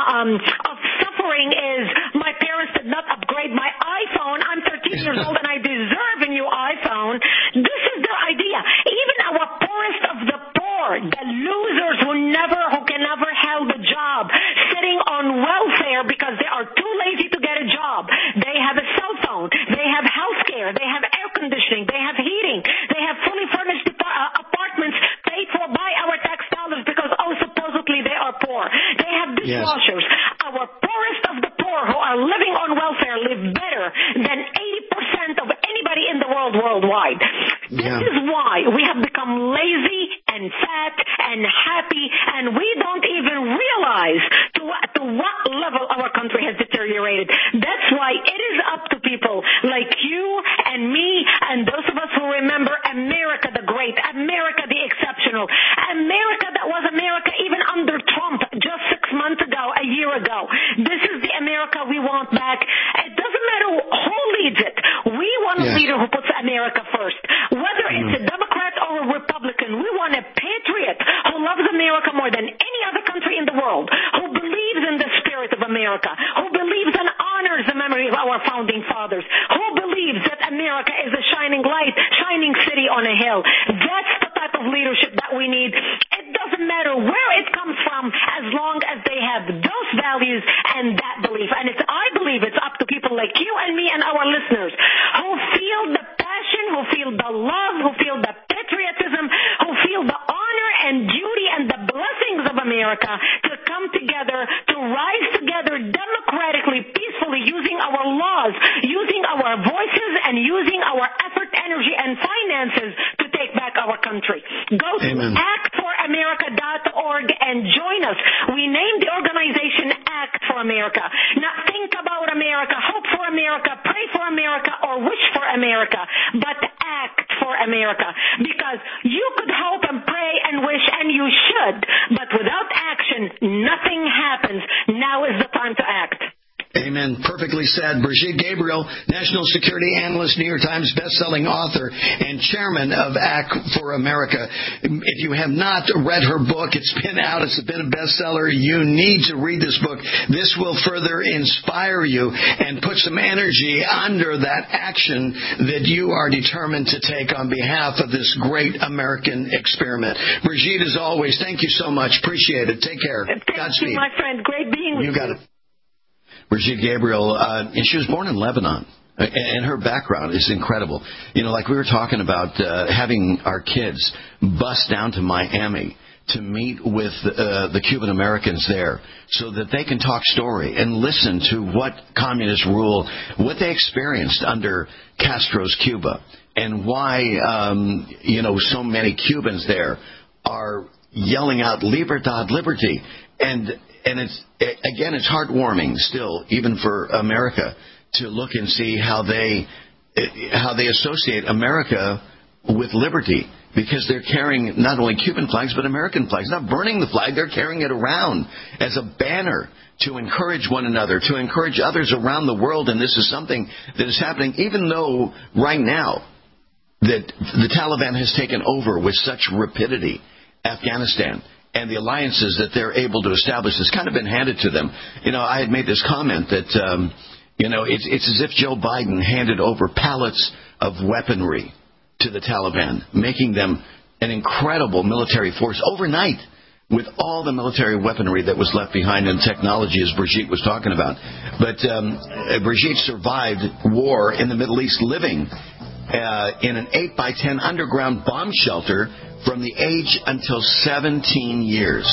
of suffering is, my parents did not upgrade my iPhone. I'm 13 years old and I deserve a new iPhone. This is their idea. Even our poorest of the poor, the losers who can never held a job, sitting on welfare because they are too lazy to get a job. They have a cell phone. They have health care. They have air conditioning. They have heating. They have fully furnished apartments paid for by our tax dollars because, supposedly they are poor. They have dishwashers. Our poorest of the poor who are living on welfare live better than 80% of anybody in the world worldwide. This is why we have become lazy and fat and happy, and we don't even realize to what level our country has deteriorated. That's why it is up to people like you and me and those of us who remember America the Great, America the Exceptional, America that was America even under Trump just 6 months ago, a year ago. This is the America we want back. It doesn't matter who leads it. We want a leader who puts America first. Whether it's a Democrat or a Republican, we want a patriot who loves America more than any other country in the world, who believes in the spirit of America, who believes and honors the memory of our founding fathers, who believes that America is a shining light, shining city on a hill. That's the type of leadership that we need. It doesn't matter where it comes from, as long as they have those values and that belief. And I believe it's up to people like you and me and our listeners who feel the passion, who feel the love, who feel the patriotism, who feel the honor and duty and the blessings of America, to come together, to rise together democratically, peacefully, using our laws, using our voices, and using our effort, energy, and finances to take back our country. Go to actforamerica.org and join us. We named the organization Act for America. Not think about America, hope for America, pray for America, or wish for America, but act for America. Because you could hope and pray and wish, and you should, but without action, nothing happens. Now is the time to act. Amen. Perfectly said. Brigitte Gabriel, national security analyst, New York Times bestselling author, and chairman of ACT for America. If you have not read her book, it's been out. It's been a bestseller. You need to read this book. This will further inspire you and put some energy under that action that you are determined to take on behalf of this great American experiment. Brigitte, as always, thank you so much. Appreciate it. Take care. Thank you, my friend. Great being with you. You got it. Brigitte Gabriel, and she was born in Lebanon, and her background is incredible. Like we were talking about having our kids bus down to Miami to meet with the Cuban Americans there so that they can talk story and listen to what communist rule, what they experienced under Castro's Cuba, and why, so many Cubans there are yelling out Libertad, liberty. And it's heartwarming still, even for America, to look and see how they associate America with liberty, because they're carrying not only Cuban flags but American flags. Not burning the flag, they're carrying it around as a banner to encourage one another, to encourage others around the world. And this is something that is happening, even though right now that the Taliban has taken over with such rapidity Afghanistan. And the alliances that they're able to establish has kind of been handed to them. I had made this comment that, it's as if Joe Biden handed over pallets of weaponry to the Taliban, making them an incredible military force overnight with all the military weaponry that was left behind and technology, as Brigitte was talking about. But Brigitte survived war in the Middle East, living in an 8x10 underground bomb shelter from the age until 17 years.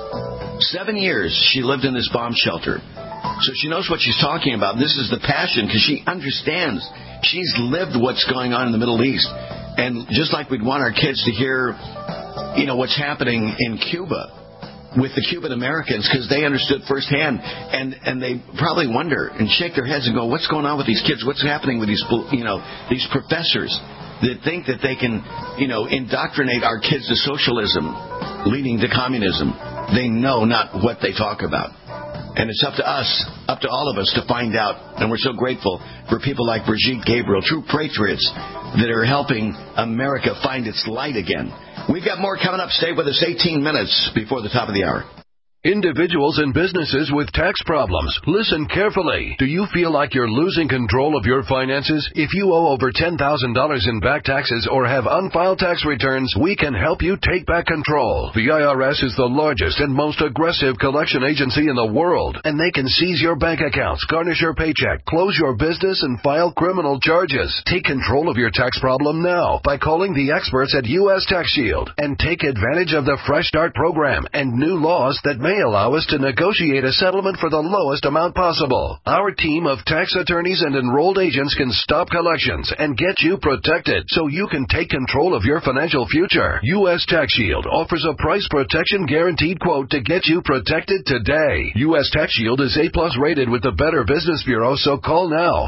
7 years she lived in this bomb shelter. So she knows what she's talking about. This is the passion, because she understands. She's lived what's going on in the Middle East. And just like we'd want our kids to hear, what's happening in Cuba with the Cuban Americans, because they understood firsthand, and they probably wonder and shake their heads and go, what's going on with these kids? What's happening with these professors that think that they can, indoctrinate our kids to socialism, leading to communism? They know not what they talk about. And it's up to us, up to all of us, to find out. And we're so grateful for people like Brigitte Gabriel, true patriots that are helping America find its light again. We've got more coming up. Stay with us 18 minutes before the top of the hour. Individuals and businesses with tax problems, listen carefully. Do you feel like you're losing control of your finances? If you owe over $10,000 in back taxes or have unfiled tax returns, we can help you take back control. The IRS is the largest and most aggressive collection agency in the world, and they can seize your bank accounts, garnish your paycheck, close your business, and file criminal charges. Take control of your tax problem now by calling the experts at U.S. Tax Shield and take advantage of the Fresh Start program and new laws that may allow us to negotiate a settlement for the lowest amount possible. Our team of tax attorneys and enrolled agents can stop collections and get you protected so you can take control of your financial future. U.S. Tax Shield offers a price protection guaranteed quote to get you protected today. U.S. Tax Shield is A+ rated with the Better Business Bureau, so call now.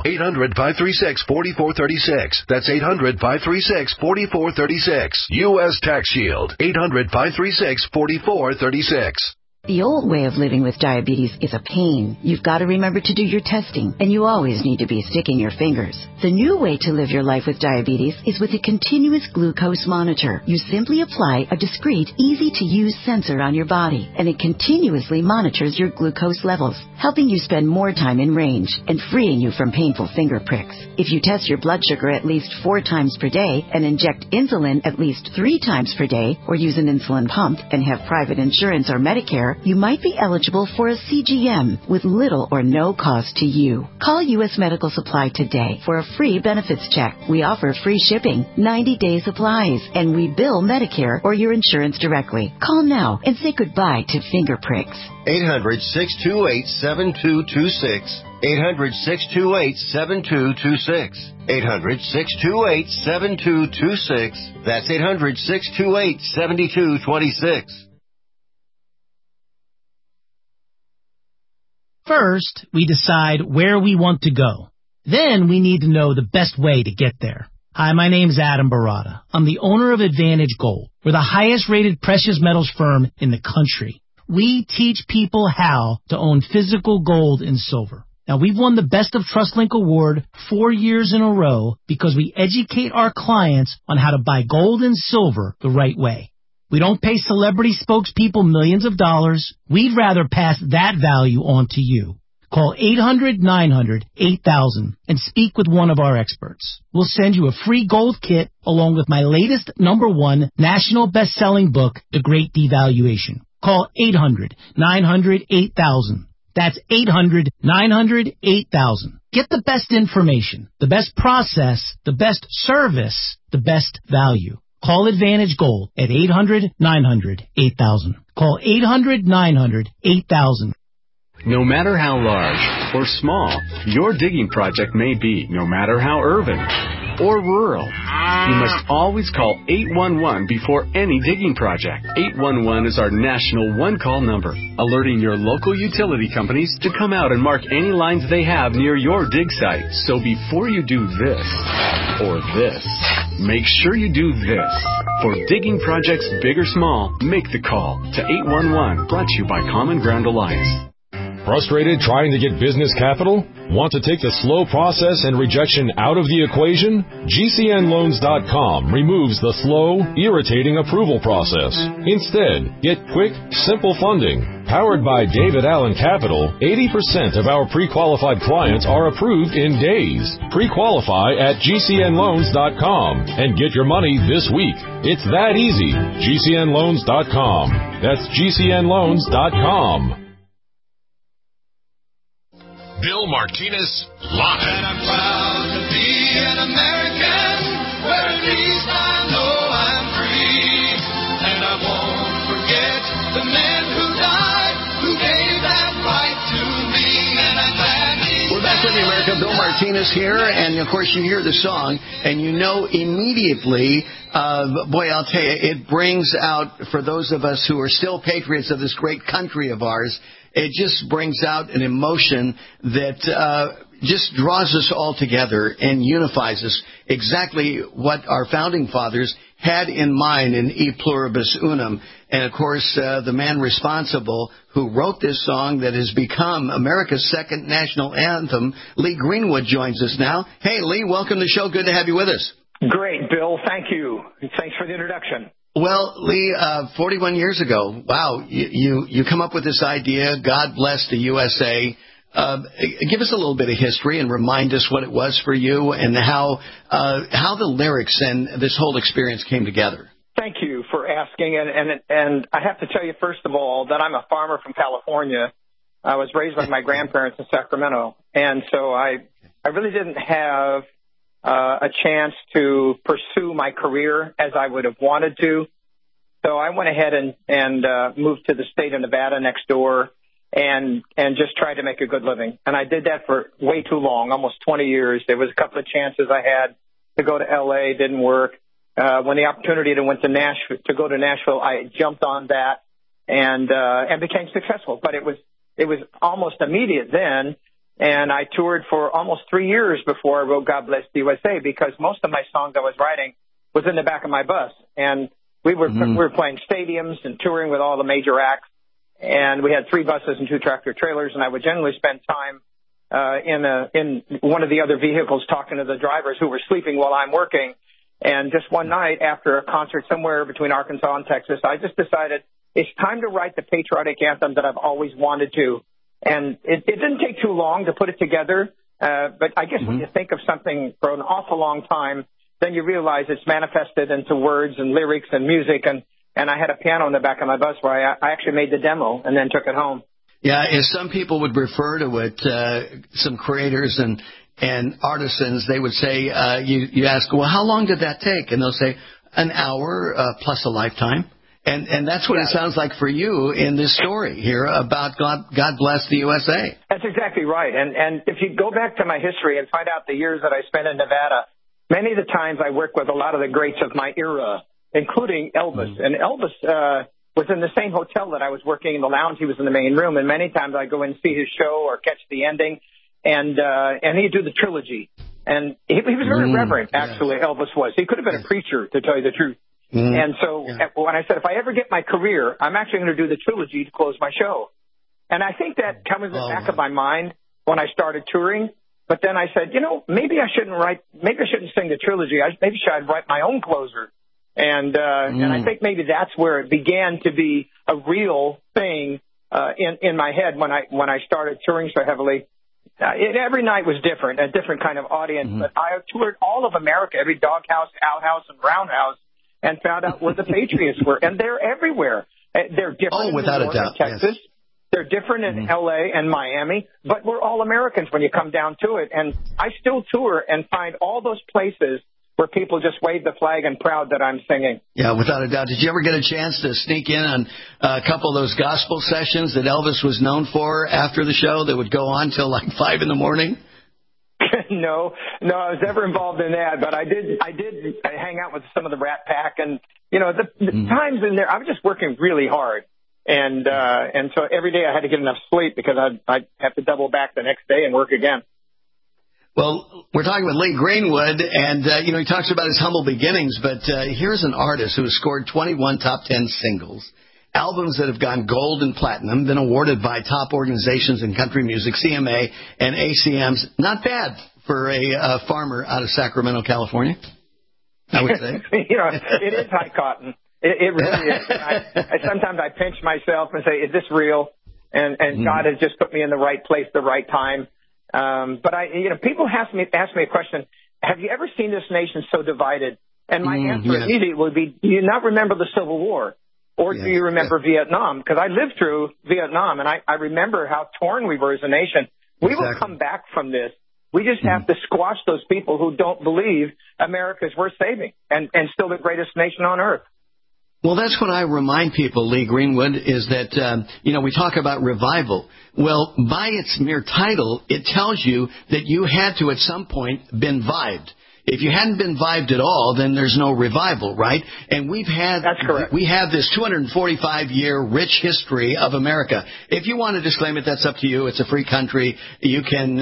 800-536-4436. That's 800-536-4436. U.S. Tax Shield. 800-536-4436. The old way of living with diabetes is a pain. You've got to remember to do your testing, and you always need to be sticking your fingers. The new way to live your life with diabetes is with a continuous glucose monitor. You simply apply a discreet, easy-to-use sensor on your body, and it continuously monitors your glucose levels, helping you spend more time in range and freeing you from painful finger pricks. If you test your blood sugar at least 4 times per day and inject insulin at least 3 times per day, or use an insulin pump and have private insurance or Medicare, you might be eligible for a CGM with little or no cost to you. Call U.S. Medical Supply today for a free benefits check. We offer free shipping, 90-day supplies, and we bill Medicare or your insurance directly. Call now and say goodbye to finger pricks. 800-628-7226. 800-628-7226. 800-628-7226. That's 800-628-7226. First, we decide where we want to go. Then we need to know the best way to get there. Hi, my name's Adam Barata. I'm the owner of Advantage Gold. We're the highest rated precious metals firm in the country. We teach people how to own physical gold and silver. Now, we've won the Best of TrustLink Award 4 years in a row because we educate our clients on how to buy gold and silver the right way. We don't pay celebrity spokespeople millions of dollars. We'd rather pass that value on to you. Call 800-900-8000 and speak with one of our experts. We'll send you a free gold kit along with my latest #1 national best-selling book, The Great Devaluation. Call 800-900-8000. That's 800-900-8000. Get the best information, the best process, the best service, the best value. Call Advantage Gold at 800-900-8000. Call 800-900-8000. No matter how large or small your digging project may be, no matter how urban or rural, you must always call 811 before any digging project. 811 is our national one-call number, alerting your local utility companies to come out and mark any lines they have near your dig site. So before you do this or this, make sure you do this. For digging projects big or small, make the call to 811, brought to you by Common Ground Alliance. Frustrated trying to get business capital? Want to take the slow process and rejection out of the equation? GCNLoans.com removes the slow, irritating approval process. Instead, get quick, simple funding. Powered by David Allen Capital, 80% of our pre-qualified clients are approved in days. Pre-qualify at GCNLoans.com and get your money this week. It's that easy. GCNLoans.com. That's GCNLoans.com. Bill Martinez live. And I'm proud to be an American, where at least I know I'm free. And I won't forget the men who died, who gave that right to me. And I'm glad we're back with you, America. Bill Martinez here, and of course you hear the song, and you know immediately, boy, I'll tell you, it brings out, for those of us who are still patriots of this great country of ours, it just brings out an emotion that just draws us all together and unifies us. Exactly what our founding fathers had in mind in E Pluribus Unum. And, of course, the man responsible who wrote this song that has become America's second national anthem, Lee Greenwood, joins us now. Hey, Lee, welcome to the show. Good to have you with us. Great, Bill. Thank you. Thanks for the introduction. Well, Lee, 41 years ago, wow, you come up with this idea, God bless the USA. Give us a little bit of history and remind us what it was for you and how the lyrics and this whole experience came together. Thank you for asking. And I have to tell you, first of all, that I'm a farmer from California. I was raised by my grandparents in Sacramento. And so I really didn't have a chance to pursue my career as I would have wanted to. So I went ahead and moved to the state of Nevada next door and just tried to make a good living. And I did that for way too long, almost 20 years. There was a couple of chances I had to go to L.A., didn't work. When the opportunity to go to Nashville, I jumped on that and became successful. But it was almost immediate then. And I toured for almost 3 years before I wrote God Bless the USA, because most of my songs I was writing was in the back of my bus. And we were playing stadiums and touring with all the major acts. And we had 3 buses and 2 tractor trailers. And I would generally spend time in one of the other vehicles talking to the drivers who were sleeping while I'm working. And just one night after a concert somewhere between Arkansas and Texas, I just decided it's time to write the patriotic anthem that I've always wanted to. And it didn't take too long to put it together, but I guess when you think of something for an awful long time, then you realize it's manifested into words and lyrics and music. And I had a piano in the back of my bus where I actually made the demo and then took it home. Yeah, as some people would refer to it, some creators and artisans, they would say, you ask, well, how long did that take? And they'll say, an hour plus a lifetime. And that's what it sounds like for you in this story here about God Bless the USA. That's exactly right. And if you go back to my history and find out the years that I spent in Nevada, many of the times I worked with a lot of the greats of my era, including Elvis. And Elvis was in the same hotel that I was working in the lounge. He was in the main room. And many times I go in and see his show or catch the ending. And he'd do the trilogy. And he was very reverent, actually, Elvis was. He could have been a preacher, to tell you the truth. And so when I said, if I ever get my career, I'm actually going to do the trilogy to close my show. And I think that comes in the back of my mind when I started touring. But then I said, maybe I shouldn't sing the trilogy. Maybe I'd write my own closer. And I think maybe that's where it began to be a real thing in my head when I started touring so heavily. Every night was different, a different kind of audience. But I toured all of America, every doghouse, outhouse, and roundhouse, and found out where the Patriots were. And they're everywhere. They're different in New York and Texas. Yes. They're different in L.A. and Miami. But we're all Americans when you come down to it. And I still tour and find all those places where people just wave the flag and proud that I'm singing. Yeah, without a doubt. Did you ever get a chance to sneak in on a couple of those gospel sessions that Elvis was known for after the show that would go on till like 5 in the morning? No, I was never involved in that, but I did hang out with some of the Rat Pack, and the times in there I was just working really hard, and so every day I had to get enough sleep because I'd have to double back the next day and work again. Well, we're talking with Lee Greenwood, and, he talks about his humble beginnings, but here's an artist who has scored 21 top 10 singles, albums that have gone gold and platinum, been awarded by top organizations in country music, CMA and ACMs. Not bad for a farmer out of Sacramento, California, I would say. It is high cotton. It really is. Sometimes I pinch myself and say, is this real? And God has just put me in the right place, the right time. But people ask me a question, have you ever seen this nation so divided? And my answer immediately would be, do you not remember the Civil War? Or do you remember Vietnam? Because I lived through Vietnam, and I remember how torn we were as a nation. We will come back from this. We just have to squash those people who don't believe America is worth saving and still the greatest nation on earth. Well, that's what I remind people, Lee Greenwood, is that, we talk about revival. Well, by its mere title, it tells you that you had to at some point been vived. If you hadn't been vived at all, then there's no revival, right? And That's correct. We have this 245-year rich history of America. If you want to disclaim it, that's up to you. It's a free country. You can,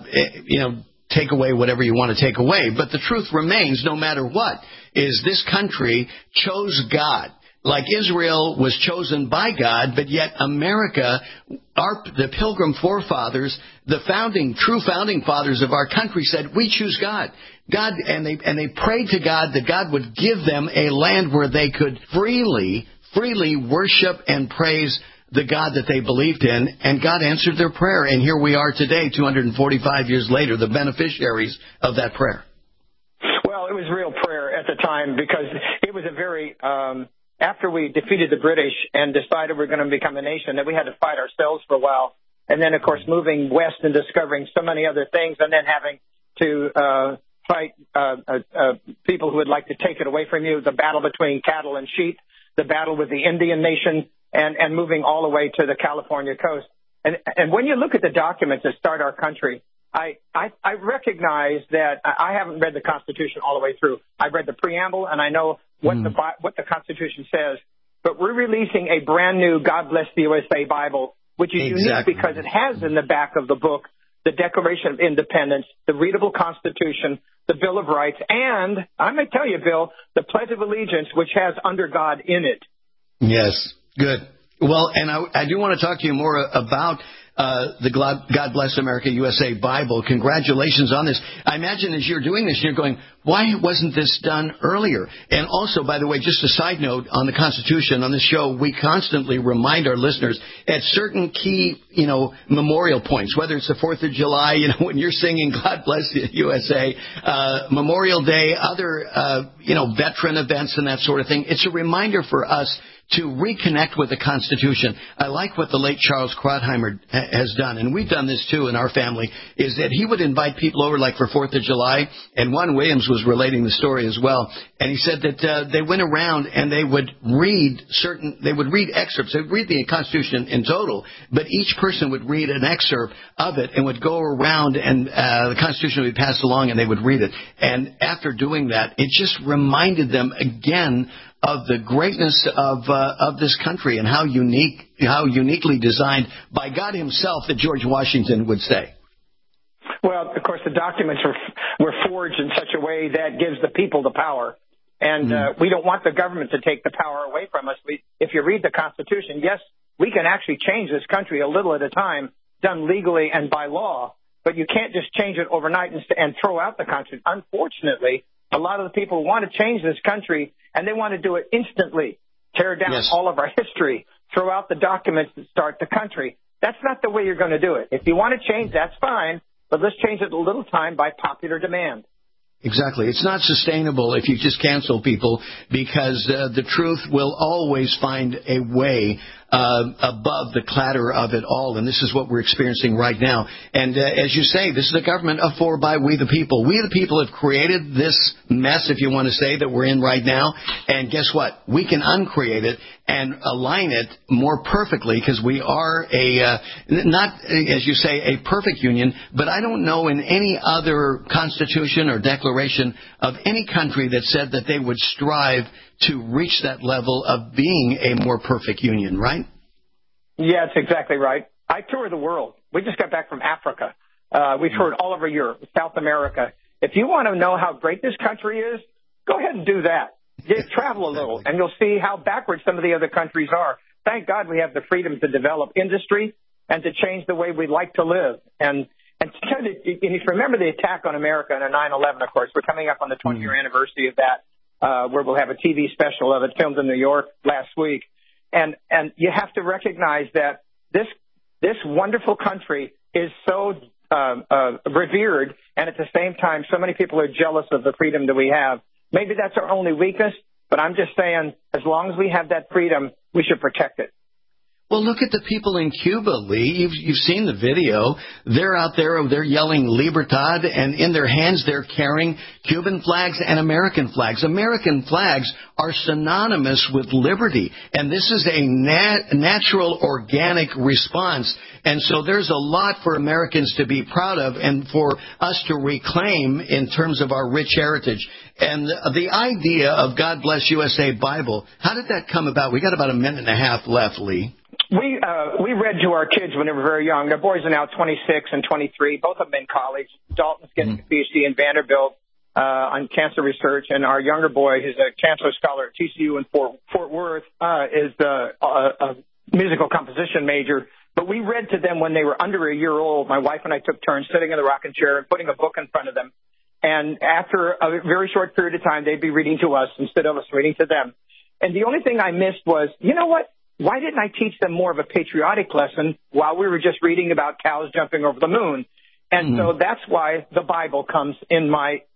take away whatever you want to take away. But the truth remains, no matter what, is this country chose God. Like Israel was chosen by God, but yet America, the Pilgrim forefathers, the true founding fathers of our country said, we choose God. And they prayed to God that God would give them a land where they could freely worship and praise the God that they believed in, and God answered their prayer. And here we are today, 245 years later, the beneficiaries of that prayer. Well, it was real prayer at the time because it was a very, after we defeated the British and decided we're going to become a nation, that we had to fight ourselves for a while. And then, of course, moving west and discovering so many other things, and then having to fight people who would like to take it away from you, the battle between cattle and sheep, the battle with the Indian nation, and moving all the way to the California coast. And when you look at the documents that start our country, I recognize that I haven't read the Constitution all the way through. I've read the preamble, and I know what the Constitution says. But we're releasing a brand new God Bless the USA Bible, which is unique because it has in the back of the book the Declaration of Independence, the readable Constitution, the Bill of Rights, and I'm going to tell you, Bill, the Pledge of Allegiance, which has under God in it. Yes, good. Well, and I do want to talk to you more about the God Bless America USA Bible. Congratulations on this. I imagine as you're doing this, you're going, why wasn't this done earlier? And also, by the way, just a side note on the Constitution, on this show, we constantly remind our listeners at certain key, memorial points, whether it's the 4th of July, when you're singing God Bless the USA, Memorial Day, other, veteran events and that sort of thing. It's a reminder for us to reconnect with the Constitution. I like what the late Charles Krautheimer has done, and we've done this too in our family, is that he would invite people over like for 4th of July, and Juan Williams was relating the story as well, and he said that they went around and they would read excerpts. They would read the Constitution in total, but each person would read an excerpt of it and would go around and the Constitution would be passed along and they would read it. And after doing that, it just reminded them again of the greatness of this country and how uniquely designed by God himself, that George Washington would say. Well, of course, the documents were forged in such a way that gives the people the power. And we don't want the government to take the power away from us. If you read the Constitution, yes, we can actually change this country a little at a time, done legally and by law, but you can't just change it overnight and throw out the country. Unfortunately, a lot of the people want to change this country, and they want to do it instantly, tear down all of our history, throw out the documents that start the country. That's not the way you're going to do it. If you want to change, that's fine, but let's change it a little time by popular demand. Exactly. It's not sustainable if you just cancel people, because the truth will always find a way above the clatter of it all. And this is what we're experiencing right now. And as you say, this is a government of, for, by, we the people. We the people have created this mess, if you want to say, that we're in right now. And guess what? We can uncreate it and align it more perfectly, because we are not, as you say, a perfect union, but I don't know in any other constitution or declaration of any country that said that they would strive to reach that level of being a more perfect union, right? Yeah, that's exactly right. I tour the world. We just got back from Africa. We toured all over Europe, South America. If you want to know how great this country is, go ahead and do that. Travel a little, and you'll see how backwards some of the other countries are. Thank God we have the freedom to develop industry and to change the way we like to live. And if you remember the attack on America on 9/11, of course, we're coming up on the 20-year anniversary of that, where we'll have a TV special of it filmed in New York last week. And you have to recognize that this wonderful country is so revered, and at the same time, so many people are jealous of the freedom that we have. Maybe that's our only weakness, but I'm just saying, as long as we have that freedom, we should protect it. Well, look at the people in Cuba, Lee. You've seen the video. They're out there, they're yelling Libertad, and in their hands they're carrying Cuban flags and American flags. American flags are synonymous with liberty, and this is a natural, organic response. And so there's a lot for Americans to be proud of and for us to reclaim in terms of our rich heritage. And the idea of God Bless USA Bible, how did that come about? We got about a minute and a half left, Lee. We read to our kids when they were very young. Their boys are now 26 and 23. Both of them in college. Dalton's getting a PhD in Vanderbilt on cancer research, and our younger boy, who's a Chancellor Scholar at TCU in Fort Worth, is a musical composition major. But we read to them when they were under a year old. My wife and I took turns sitting in the rocking chair and putting a book in front of them. And after a very short period of time, they'd be reading to us instead of us reading to them. And the only thing I missed was, you know what? Why didn't I teach them more of a patriotic lesson while we were just reading about cows jumping over the moon? And so that's why the Bible comes in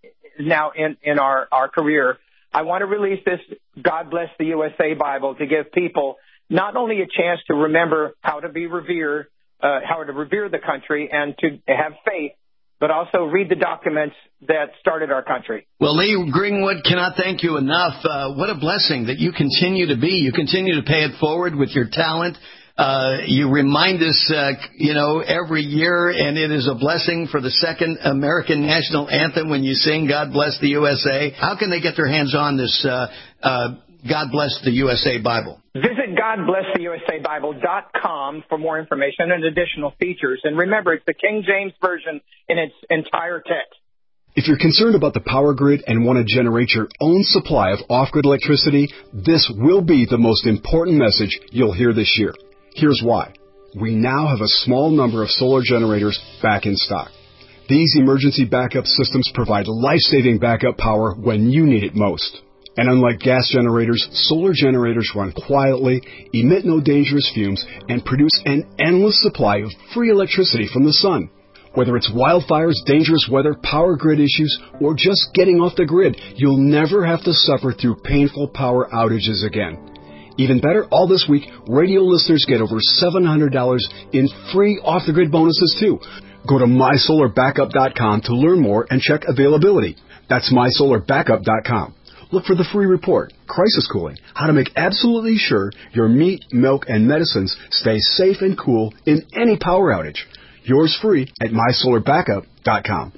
in our career. I want to release this God Bless the USA Bible to give people not only a chance to remember how to be revered, how to revere the country and to have faith, but also read the documents that started our country. Well, Lee Greenwood, cannot thank you enough. What a blessing that you continue to be. You continue to pay it forward with your talent. You remind us, every year, and it is a blessing for the second American national anthem when you sing God Bless the USA. How can they get their hands on this God Bless the USA Bible? Visit GodBlessTheUSABible.com for more information and additional features. And remember, it's the King James Version in its entire text. If you're concerned about the power grid and want to generate your own supply of off-grid electricity, this will be the most important message you'll hear this year. Here's why. We now have a small number of solar generators back in stock. These emergency backup systems provide life-saving backup power when you need it most. And unlike gas generators, solar generators run quietly, emit no dangerous fumes, and produce an endless supply of free electricity from the sun. Whether it's wildfires, dangerous weather, power grid issues, or just getting off the grid, you'll never have to suffer through painful power outages again. Even better, all this week, radio listeners get over $700 in free off-the-grid bonuses, too. Go to MySolarBackup.com to learn more and check availability. That's MySolarBackup.com. Look for the free report, Crisis Cooling, how to make absolutely sure your meat, milk, and medicines stay safe and cool in any power outage. Yours free at MySolarBackup.com.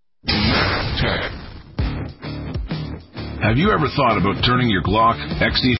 Have you ever thought about turning your Glock XD